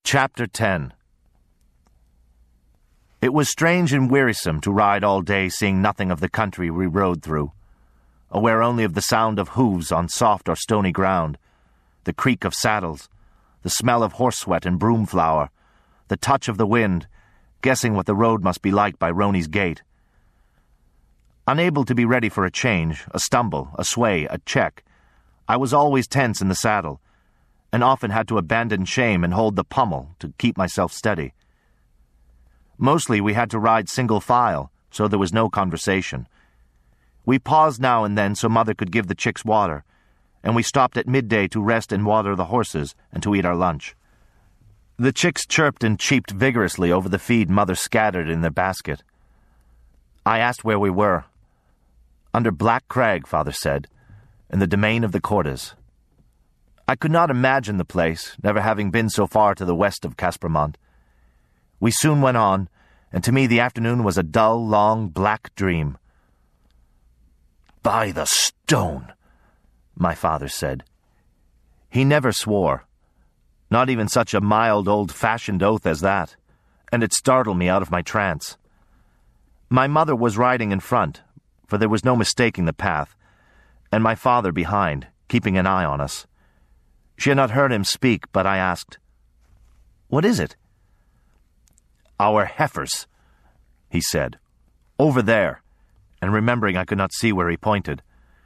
Chapter 10. It was strange and wearisome to ride all day seeing nothing of the country we rode through, aware only of the sound of hooves on soft or stony ground, the creak of saddles, the smell of horse sweat and broom flower, the touch of the wind, guessing what the road must be like by Roney's gate. Unable to be ready for a change, a stumble, a sway, a check, I was always tense in the saddle, and often had to abandon shame and hold the pommel to keep myself steady. Mostly we had to ride single file, so there was no conversation. We paused now and then so Mother could give the chicks water, and we stopped at midday to rest and water the horses and to eat our lunch. The chicks chirped and cheeped vigorously over the feed Mother scattered in their basket. I asked where we were. Under Black Crag, Father said, in the domain of the Cordes. I could not imagine the place, never having been so far to the west of Caspermont. We soon went on, and to me the afternoon was a dull, long, black dream. "By the stone," my father said. He never swore, not even such a mild, old-fashioned oath as that, and it startled me out of my trance. My mother was riding in front, for there was no mistaking the path, and my father behind, keeping an eye on us. She had not heard him speak, but I asked, "What is it?" "Our heifers," he said. "Over there," and remembering I could not see where he pointed.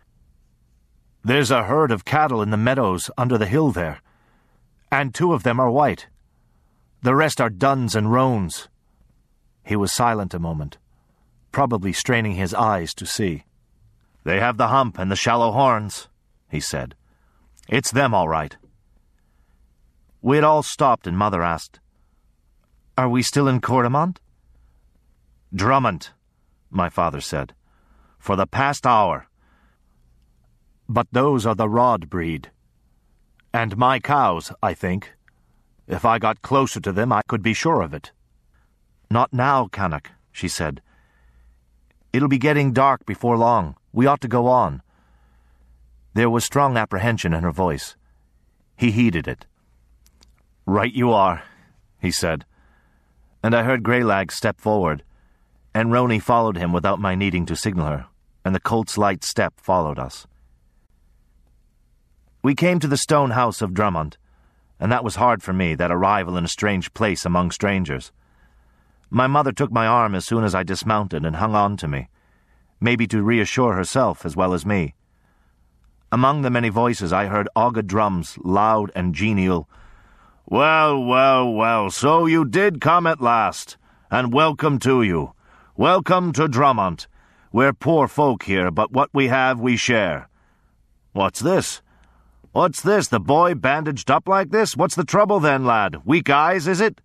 "There's a herd of cattle in the meadows under the hill there, and 2 of them are white. The rest are duns and roans." He was silent a moment, probably straining his eyes to see. "They have the hump and the shallow horns," he said. "It's them all right." We had all stopped, and Mother asked, "Are we still in Coromant?" "Drummond," my father said, "for the past hour. But those are the Rod breed. And my cows, I think. If I got closer to them, I could be sure of it." "Not now, Canuck," she said. "It'll be getting dark before long. We ought to go on." There was strong apprehension in her voice. He heeded it. "Right you are," he said, and I heard Greylag step forward, and Roney followed him without my needing to signal her, and the colt's light step followed us. We came to the stone house of Drummond, and that was hard for me, that arrival in a strange place among strangers. My mother took my arm as soon as I dismounted and hung on to me, maybe to reassure herself as well as me. Among the many voices I heard Ogga Drum's loud and genial, "Well, well, well, so you did come at last, and welcome to you. Welcome to Drummond. We're poor folk here, but what we have we share. What's this? What's this, the boy bandaged up like this? What's the trouble then, lad? Weak eyes, is it?"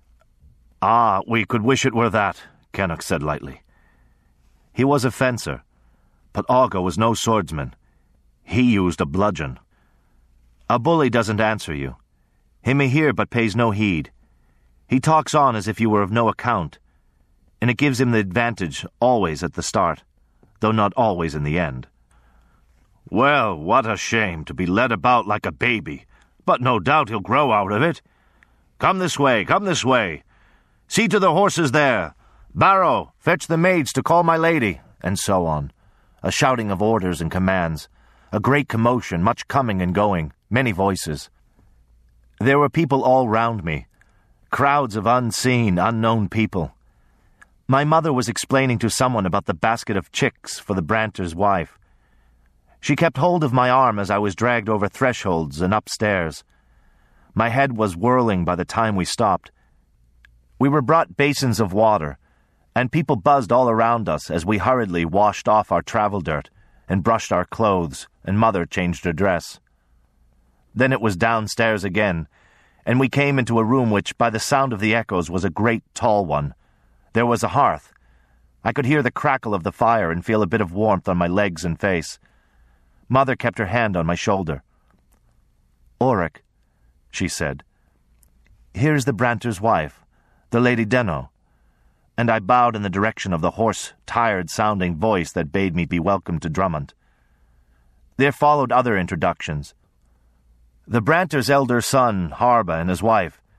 "Ah, we could wish it were that," Canuck said lightly. He was a fencer, but Ogga was no swordsman. He used a bludgeon. A bully doesn't answer you. He may hear but pays no heed. He talks on as if you were of no account, and it gives him the advantage always at the start, though not always in the end. "Well, what a shame to be led about like a baby, but no doubt he'll grow out of it. Come this way, come this way. See to the horses there. Barrow, fetch the maids to call my lady," and so on. A shouting of orders and commands, a great commotion, much coming and going, many voices. There were people all round me, crowds of unseen, unknown people. My mother was explaining to someone about the basket of chicks for the Branter's wife. She kept hold of my arm as I was dragged over thresholds and upstairs. My head was whirling by the time we stopped. We were brought basins of water, and people buzzed all around us as we hurriedly washed off our travel dirt and brushed our clothes, and Mother changed her dress. Then it was downstairs again, and we came into a room which, by the sound of the echoes, was a great tall one. There was a hearth. I could hear the crackle of the fire and feel a bit of warmth on my legs and face. Mother kept her hand on my shoulder. "Oric," she said, "here's the Branter's wife, the Lady Denno," and I bowed in the direction of the hoarse, tired-sounding voice that bade me be welcome to Drummond. There followed other introductions. The Branter's elder son, Harba, and his wife,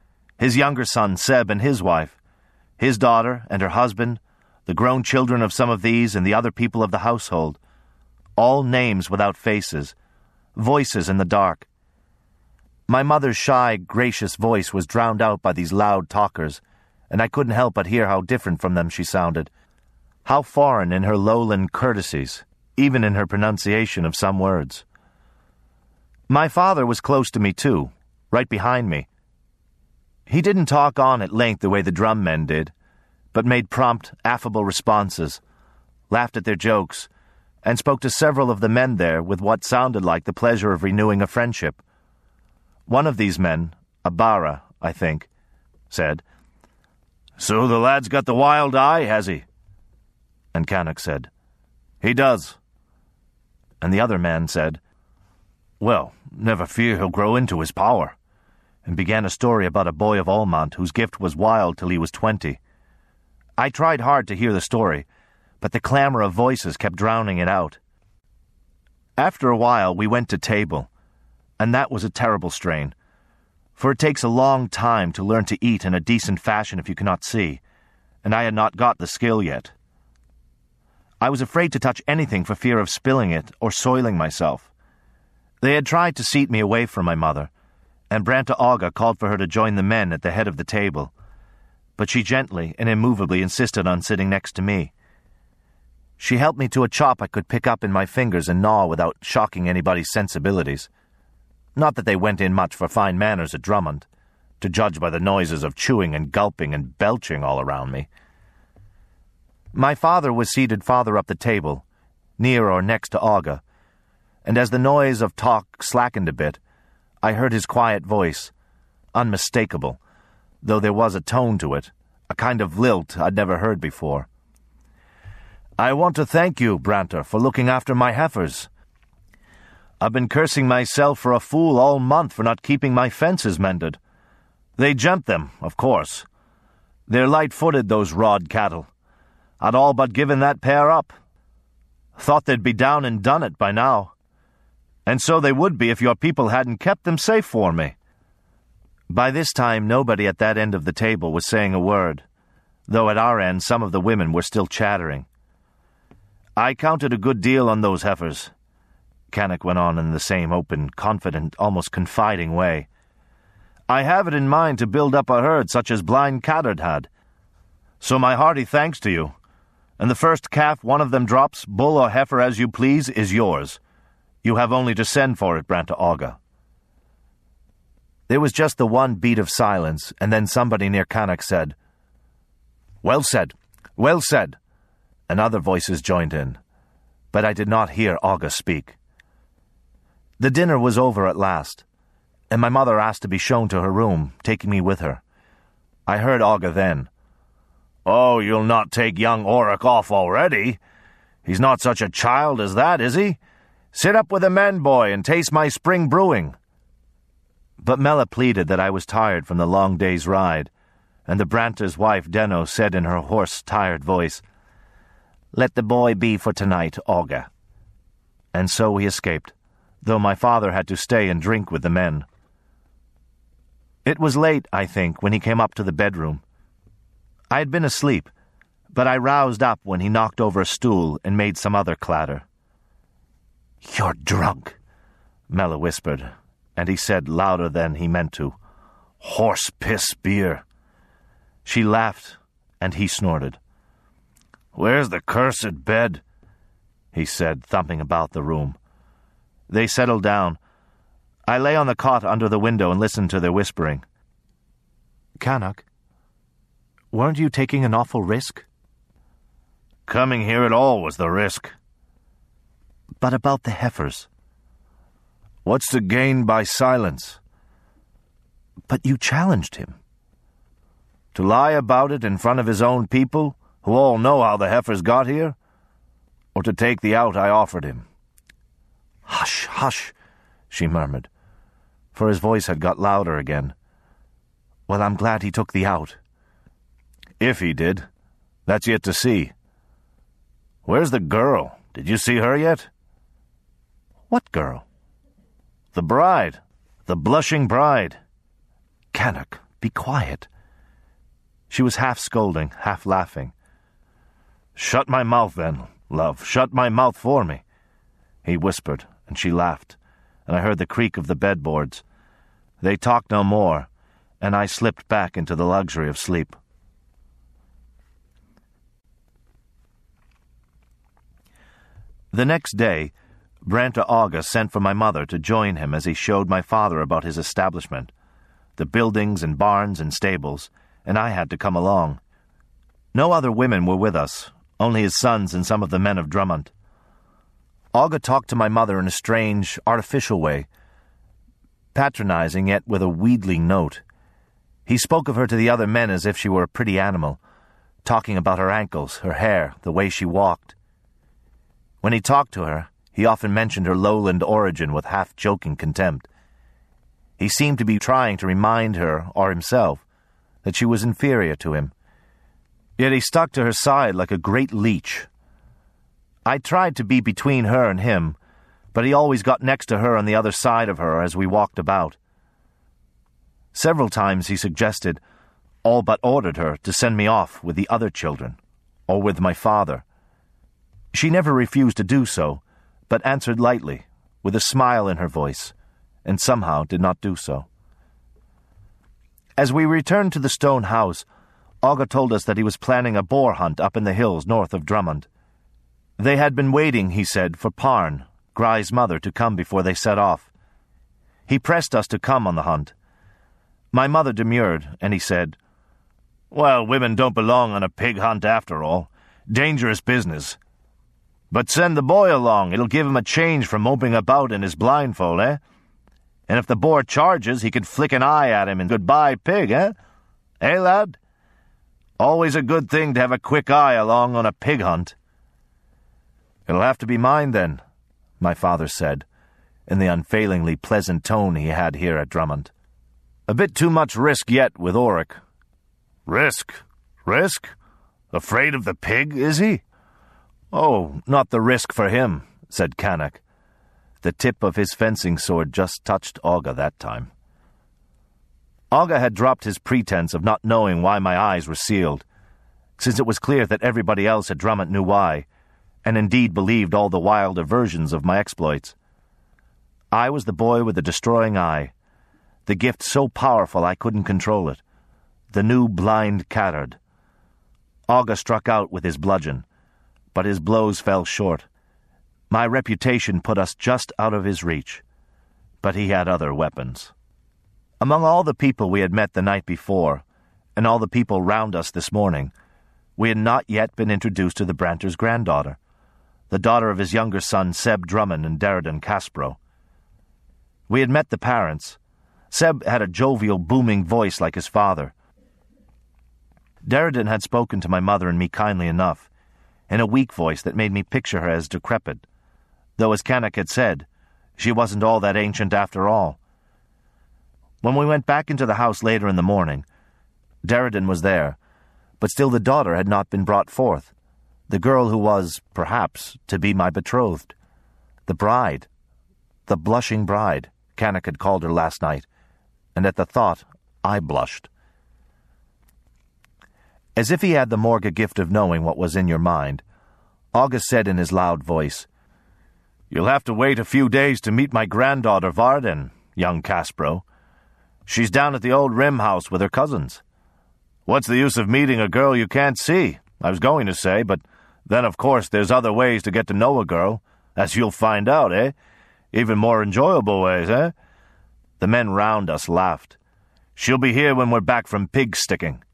his younger son Seb and his wife, his daughter and her husband, the grown children of some of these and the other people of the household, all names without faces, voices in the dark. My mother's shy, gracious voice was drowned out by these loud talkers, and I couldn't help but hear how different from them she sounded, how foreign in her lowland courtesies, even in her pronunciation of some words. My father was close to me too, right behind me. He didn't talk on at length the way the drum men did, but made prompt, affable responses, laughed at their jokes, and spoke to several of the men there with what sounded like the pleasure of renewing a friendship. One of these men, Abara, I think, said, "So the lad's got the wild eye, has he?" And Canuck said, "He does." And the other man said, "Well, never fear he'll grow into his power," and began a story about a boy of Almont whose gift was wild till he was 20. I tried hard to hear the story, but the clamor of voices kept drowning it out. After a while we went to table, and that was a terrible strain, for it takes a long time to learn to eat in a decent fashion if you cannot see, and I had not got the skill yet. I was afraid to touch anything for fear of spilling it or soiling myself. They had tried to seat me away from my mother, and Branta Aga called for her to join the men at the head of the table, but she gently and immovably insisted on sitting next to me. She helped me to a chop I could pick up in my fingers and gnaw without shocking anybody's sensibilities. Not that they went in much for fine manners at Drummond, to judge by the noises of chewing and gulping and belching all around me. My father was seated farther up the table, near or next to Aga, and as the noise of talk slackened a bit, I heard his quiet voice, unmistakable, though there was a tone to it, a kind of lilt I'd never heard before. "I want to thank you, Branta, for looking after my heifers. I've been cursing myself for a fool all month for not keeping my fences mended. They jumped them, of course. They're light-footed, those rod cattle. I'd all but given that pair up. Thought they'd be down and done it by now. And so they would be if your people hadn't kept them safe for me." By this time nobody at that end of the table was saying a word, though at our end some of the women were still chattering. "I counted a good deal on those heifers," Canuck went on in the same open, confident, almost confiding way. "I have it in mind to build up a herd such as Blind Caddard had. So my hearty thanks to you, and the first calf one of them drops, bull or heifer as you please, is yours. You have only to send for it, Branta Aga." There was just the one beat of silence, and then somebody near Canuck said, "Well said, well said," and other voices joined in, but I did not hear Aga speak. The dinner was over at last, and my mother asked to be shown to her room, taking me with her. I heard Aga then. "Oh, you'll not take young Oric off already? He's not such a child as that, is he? Sit up with the men, boy, and taste my spring brewing." But Mella pleaded that I was tired from the long day's ride, and the Branta's wife, Denno, said in her hoarse, tired voice, "Let the boy be for tonight, Aga." And so we escaped, though my father had to stay and drink with the men. It was late, I think, when he came up to the bedroom. I had been asleep, but I roused up when he knocked over a stool and made some other clatter. "You're drunk," Mella whispered, and he said louder than he meant to, "Horse-piss beer." She laughed, and he snorted. "Where's the cursed bed?" he said, thumping about the room. They settled down. I lay on the cot under the window and listened to their whispering. "Canuck, weren't you taking an awful risk?" "Coming here at all was the risk." "But about the heifers?" "What's to gain by silence?" "But you challenged him." "To lie about it in front of his own people, who all know how the heifers got here? Or to take the out I offered him?" "Hush, hush," she murmured, for his voice had got louder again. "Well, I'm glad he took the out." "If he did. That's yet to see. Where's the girl? Did you see her yet?" "What girl?" "The bride. The blushing bride." "Canuck, "Be quiet." She was half scolding, half laughing. "Shut my mouth, then, love. Shut my mouth for me," he whispered, and she laughed, and I heard the creak of the bedboards. They talked no more, and I slipped back into the luxury of sleep. The next day, Branta August sent for my mother to join him as he showed my father about his establishment, the buildings and barns and stables, and I had to come along. No other women were with us, only his sons and some of the men of Drummond. Olga talked to my mother in a strange, artificial way, patronizing yet with a wheedling note. He spoke of her to the other men as if she were a pretty animal, talking about her ankles, her hair, the way she walked. When he talked to her, he often mentioned her lowland origin with half-joking contempt. He seemed to be trying to remind her, or himself, that she was inferior to him. Yet he stuck to her side like a great leech. I tried to be between her and him, but he always got next to her on the other side of her as we walked about. Several times he suggested, all but ordered her, to send me off with the other children, or with my father. She never refused to do so, but answered lightly, with a smile in her voice, and somehow did not do so. As we returned to the stone house, Olga told us that he was planning a boar hunt up in the hills north of Drummond. They had been waiting, he said, for Parn, Grai's mother, to come before they set off. He pressed us to come on the hunt. My mother demurred, and he said, "Well, women don't belong on a pig hunt after all. Dangerous business. But send the boy along. It'll give him a change from moping about in his blindfold, eh? And if the boar charges, he can flick an eye at him and goodbye pig, eh? Eh, lad? Always a good thing to have a quick eye along on a pig hunt." "It'll have to be mine, then," my father said, in the unfailingly pleasant tone he had here at Drummond. "A bit too much risk yet with Oric." "Risk? Risk? Afraid of the pig, is he?" "Oh, not the risk for him," said Canuck. The tip of his fencing sword just touched Olga that time. Olga had dropped his pretense of not knowing why my eyes were sealed, since it was clear that everybody else at Drummond knew why, and indeed believed all the wilder versions of my exploits. I was the boy with the destroying eye, the gift so powerful I couldn't control it, the new blind Cathard. Olga struck out with his bludgeon, but his blows fell short. My reputation put us just out of his reach, but he had other weapons. Among all the people we had met the night before, and all the people round us this morning, we had not yet been introduced to the Branter's granddaughter, the daughter of his younger son Seb Drummond and Derridon Caspro. We had met the parents. Seb had a jovial, booming voice like his father. Derridon had spoken to my mother and me kindly enough, in a weak voice that made me picture her as decrepit, though, as Canuck had said, she wasn't all that ancient after all. When we went back into the house later in the morning, Derridon was there, but still the daughter had not been brought forth, the girl who was, perhaps, to be my betrothed. The bride, the blushing bride, Canuck had called her last night, and at the thought I blushed. As if he had the Morga gift of knowing what was in your mind, August said in his loud voice, "You'll have to wait a few days to meet my granddaughter Varden, young Caspro. She's down at the old Rim house with her cousins. What's the use of meeting a girl you can't see, I was going to say, but then of course there's other ways to get to know a girl, as you'll find out, eh? Even more enjoyable ways, eh?" The men round us laughed. "She'll be here when we're back from pig sticking."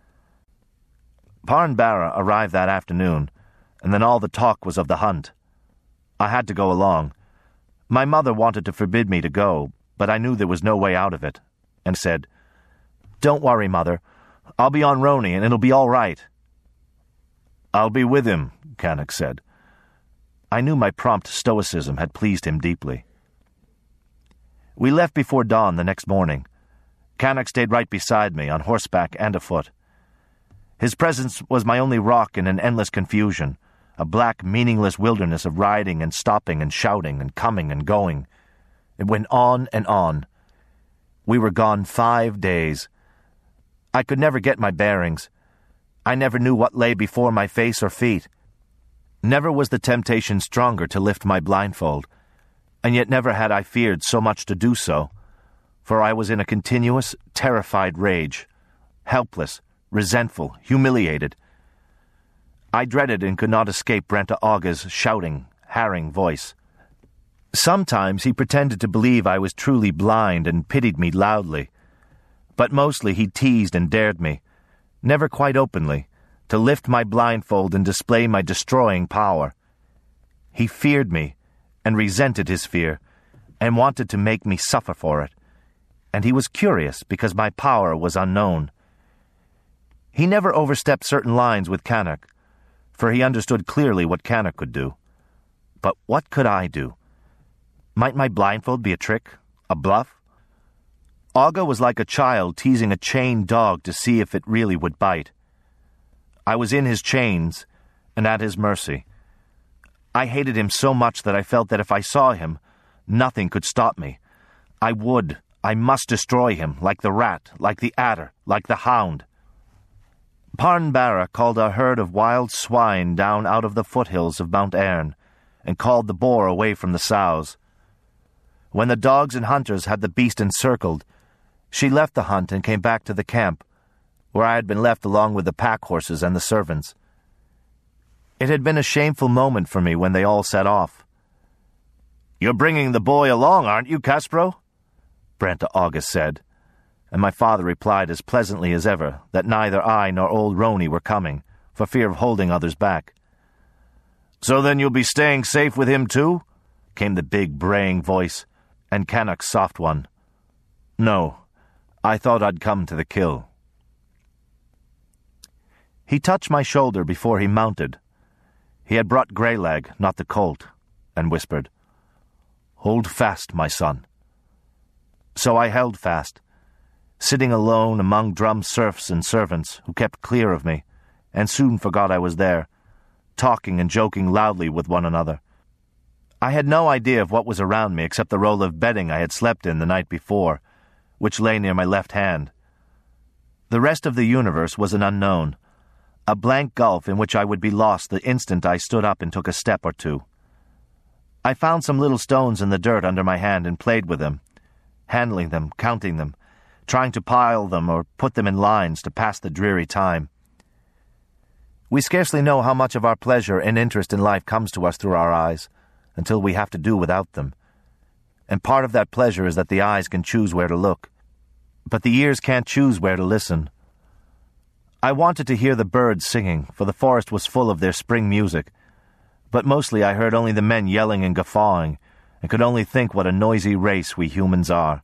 Parn Barra arrived that afternoon, and then all the talk was of the hunt. I had to go along. My mother wanted to forbid me to go, but I knew there was no way out of it, and said, "Don't worry, Mother. I'll be on Roni, and it'll be all right." "I'll be with him," Canuck said. I knew my prompt stoicism had pleased him deeply. We left before dawn the next morning. Canuck stayed right beside me, on horseback and afoot. His presence was my only rock in an endless confusion, a black, meaningless wilderness of riding and stopping and shouting and coming and going. It went on and on. We were gone 5 days. I could never get my bearings. I never knew what lay before my face or feet. Never was the temptation stronger to lift my blindfold, and yet never had I feared so much to do so, for I was in a continuous, terrified rage, helpless, resentful, humiliated. I dreaded and could not escape Brenta Aga's shouting, harrying voice. Sometimes he pretended to believe I was truly blind and pitied me loudly, but mostly he teased and dared me, never quite openly, to lift my blindfold and display my destroying power. He feared me, and resented his fear, and wanted to make me suffer for it, and he was curious because my power was unknown. He never overstepped certain lines with Cannock, for he understood clearly what Cannock could do. But what could I do? Might my blindfold be a trick, a bluff? Aga was like a child teasing a chained dog to see if it really would bite. I was in his chains and at his mercy. I hated him so much that I felt that if I saw him, nothing could stop me. I must destroy him, like the rat, like the adder, like the hound. Parn Barra called a herd of wild swine down out of the foothills of Mount Airn, and called the boar away from the sows. When the dogs and hunters had the beast encircled, she left the hunt and came back to the camp, where I had been left along with the pack horses and the servants. It had been a shameful moment for me when they all set off. "You're bringing the boy along, aren't you, Kaspro?" Brenta Aga said, and my father replied as pleasantly as ever that neither I nor old Roni were coming, for fear of holding others back. "So then you'll be staying safe with him too?" came the big, braying voice, and Cannock's soft one. "No, I thought I'd come to the kill." He touched my shoulder before he mounted. He had brought Greylag, not the colt, and whispered, "Hold fast, my son." So I held fast, sitting alone among drum serfs and servants who kept clear of me, and soon forgot I was there, talking and joking loudly with one another. I had no idea of what was around me except the roll of bedding I had slept in the night before, which lay near my left hand. The rest of the universe was an unknown, a blank gulf in which I would be lost the instant I stood up and took a step or two. I found some little stones in the dirt under my hand and played with them, handling them, counting them, trying to pile them or put them in lines to pass the dreary time. We scarcely know how much of our pleasure and interest in life comes to us through our eyes, until we have to do without them. And part of that pleasure is that the eyes can choose where to look, but the ears can't choose where to listen. I wanted to hear the birds singing, for the forest was full of their spring music, but mostly I heard only the men yelling and guffawing, and could only think what a noisy race we humans are.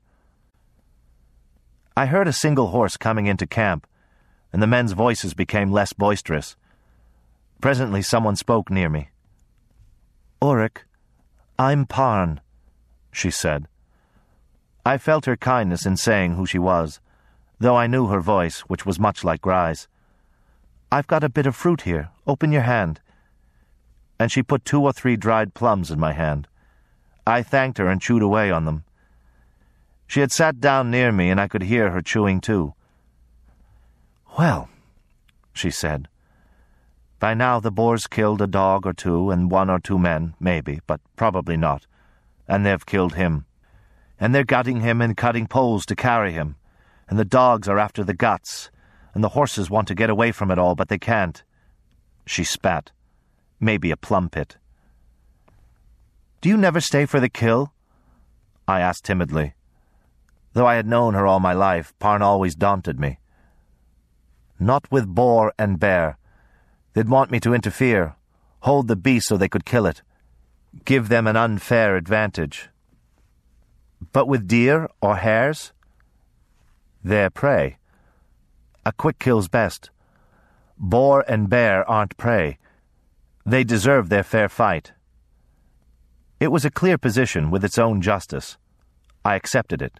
I heard a single horse coming into camp, and the men's voices became less boisterous. Presently someone spoke near me. "Ulrich, I'm Parn," she said. I felt her kindness in saying who she was, though I knew her voice, which was much like Gry's. "I've got a bit of fruit here. Open your hand." And she put 2 or 3 dried plums in my hand. I thanked her and chewed away on them. She had sat down near me, and I could hear her chewing too. "Well," she said, "by now the boar's killed a dog or 2 and 1 or 2 men, maybe, but probably not, and they've killed him. And they're gutting him and cutting poles to carry him, and the dogs are after the guts, and the horses want to get away from it all, but they can't." She spat. "Maybe a plum pit." "Do you never stay for the kill?" I asked timidly. Though I had known her all my life, Parn always daunted me. "Not with boar and bear. They'd want me to interfere, hold the beast so they could kill it, give them an unfair advantage. But with deer or hares? They're prey. A quick kill's best. Boar and bear aren't prey. They deserve their fair fight." It was a clear position with its own justice. I accepted it.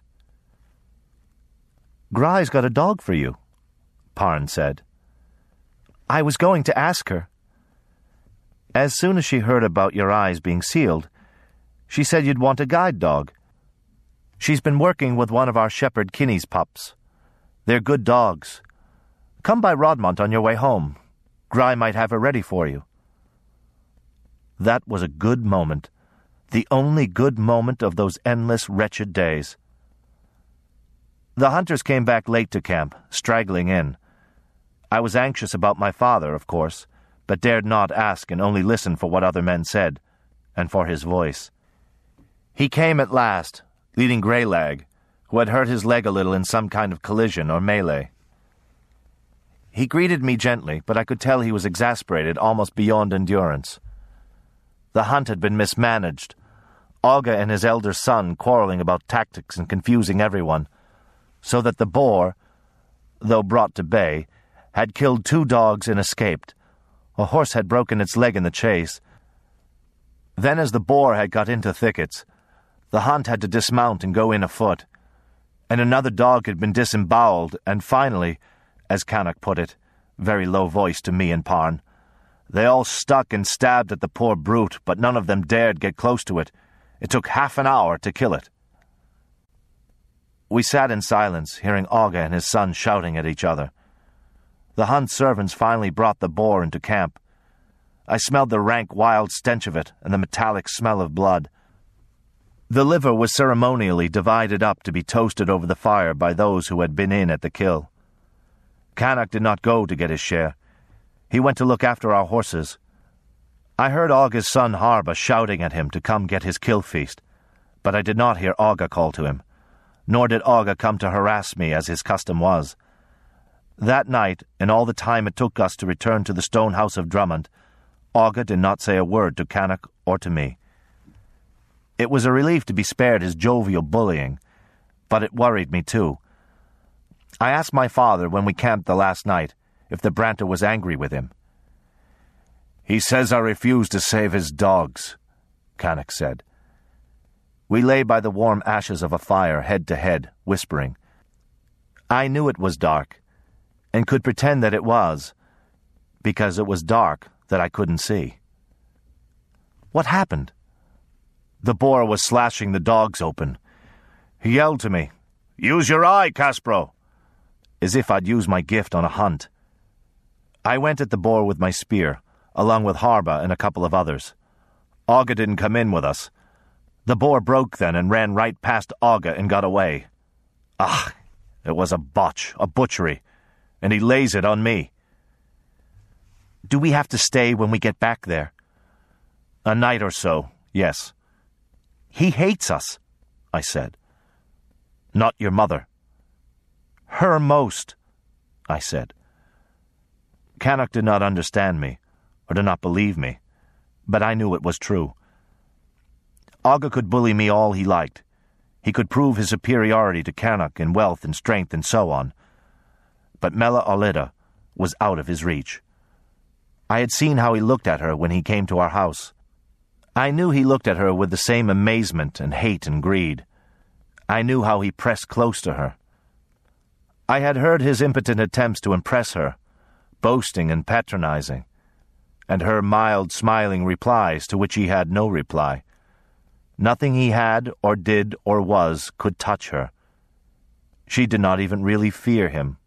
"Gry's got a dog for you," Parn said. "I was going to ask her." "As soon as she heard about your eyes being sealed, she said you'd want a guide dog. She's been working with one of our shepherd Kinney's pups. They're good dogs, Come by Rodmont on your way home. Gry might have her ready for you." That was a good moment, the only good moment of those endless, wretched days. The hunters came back late to camp, straggling in. I was anxious about my father, of course, but dared not ask and only listen for what other men said, and for his voice. He came at last, leading Greylag, who had hurt his leg a little in some kind of collision or melee. He greeted me gently, but I could tell he was exasperated almost beyond endurance. The hunt had been mismanaged, Olga and his elder son quarreling about tactics and confusing everyone, so that the boar, though brought to bay, had killed 2 dogs and escaped. A horse had broken its leg in the chase. Then, as the boar had got into thickets, the hunt had to dismount and go in afoot, and another dog had been disemboweled, and finally, as Canuck put it, very low voiced to me and Parn, they all stuck and stabbed at the poor brute, but none of them dared get close to it. It took half an hour to kill it. We sat in silence, hearing Olga and his son shouting at each other. The hunt servants finally brought the boar into camp. I smelled the rank, wild stench of it and the metallic smell of blood. The liver was ceremonially divided up to be toasted over the fire by those who had been in at the kill. Canuck did not go to get his share. He went to look after our horses. I heard Olga's son Harba shouting at him to come get his kill feast, but I did not hear Olga call to him, nor did Olga come to harass me as his custom was. That night, and all the time it took us to return to the stone house of Drummond, Olga did not say a word to Canuck or to me. It was a relief to be spared his jovial bullying, but it worried me too. I asked my father when we camped the last night if the Branter was angry with him. "He says I refused to save his dogs," Canuck said. We lay by the warm ashes of a fire, head to head, whispering. I knew it was dark, and could pretend that it was, because it was dark that I couldn't see. What happened? The boar was slashing the dogs open. He yelled to me, "Use your eye, Kaspro!" as if I'd use my gift on a hunt. I went at the boar with my spear, along with Harba and a couple of others. Olga didn't come in with us. The boar broke then and ran right past Olga and got away. Ah, it was a botch, a butchery, and he lays it on me. Do we have to stay when we get back there? A night or so, yes. He hates us, I said. Not your mother. Her most, I said. Canuck did not understand me, or did not believe me, but I knew it was true. Olga could bully me all he liked. He could prove his superiority to Canuck in wealth and strength and so on. But Mella Olida was out of his reach. I had seen how he looked at her when he came to our house. I knew he looked at her with the same amazement and hate and greed. I knew how he pressed close to her. I had heard his impotent attempts to impress her, boasting and patronizing, and her mild, smiling replies to which he had no reply. Nothing he had or did or was could touch her. She did not even really fear him,